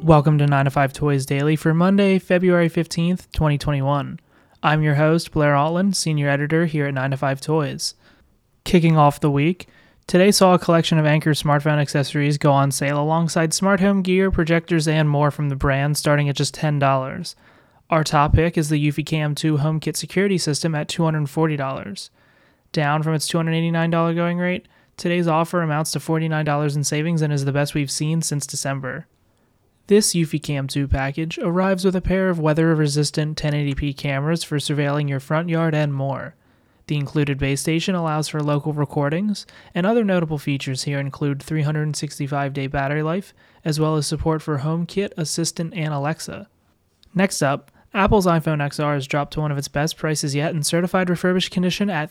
Welcome to 9 to 5 Toys Daily for Monday, February 15th, 2021. I'm your host, Blair Altland, Senior Editor here at 9 to 5 Toys. Kicking off the week, today saw a collection of Anker smartphone accessories go on sale alongside smart home gear, projectors, and more from the brand starting at just $10. Our top pick is the Eufy Cam 2 HomeKit security system at $240. Down from its $289 going rate, today's offer amounts to $49 in savings and is the best we've seen since December. This Eufy Cam 2 package arrives with a pair of weather-resistant 1080p cameras for surveilling your front yard and more. The included base station allows for local recordings, and other notable features here include 365-day battery life, as well as support for HomeKit, Assistant, and Alexa. Next up, Apple's iPhone XR has dropped to one of its best prices yet in certified refurbished condition at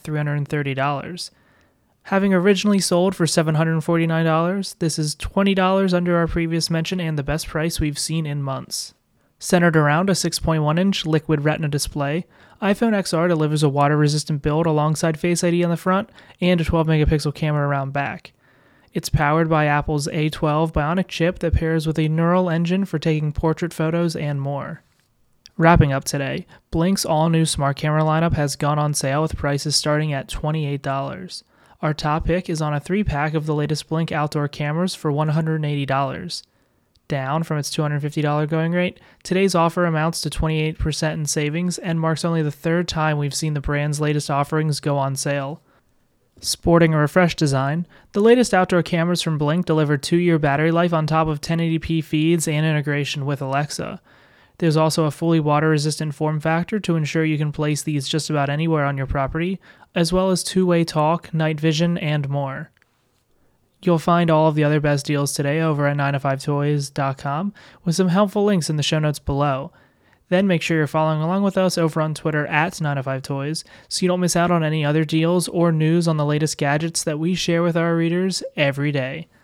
$330. Having originally sold for $749, this is $20 under our previous mention and the best price we've seen in months. Centered around a 6.1-inch liquid retina display, iPhone XR delivers a water-resistant build alongside Face ID on the front and a 12-megapixel camera around back. It's powered by Apple's A12 Bionic chip that pairs with a neural engine for taking portrait photos and more. Wrapping up today, Blink's all-new smart camera lineup has gone on sale with prices starting at $28. Our top pick is on a 3-pack of the latest Blink outdoor cameras for $180. Down from its $250 going rate, today's offer amounts to 28% in savings and marks only the third time we've seen the brand's latest offerings go on sale. Sporting a refreshed design, the latest outdoor cameras from Blink deliver 2-year battery life on top of 1080p feeds and integration with Alexa. There's also a fully water-resistant form factor to ensure you can place these just about anywhere on your property, as well as two-way talk, night vision, and more. You'll find all of the other best deals today over at 9to5toys.com with some helpful links in the show notes below. Then make sure you're following along with us over on Twitter at 9to5toys so you don't miss out on any other deals or news on the latest gadgets that we share with our readers every day.